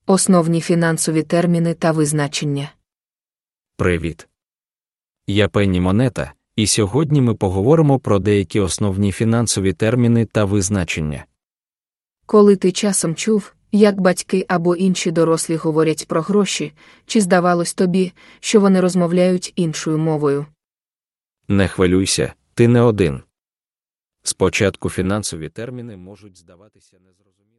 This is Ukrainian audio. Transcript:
Основні фінансові терміни та визначення. Привіт! Я Пенні Монета, і сьогодні ми поговоримо про деякі основні фінансові терміни та визначення. Коли ти часом чув, як батьки або інші дорослі говорять про гроші, чи здавалось тобі, що вони розмовляють іншою мовою? Не хвилюйся, ти не один. Спочатку фінансові терміни можуть здаватися незрозумілими.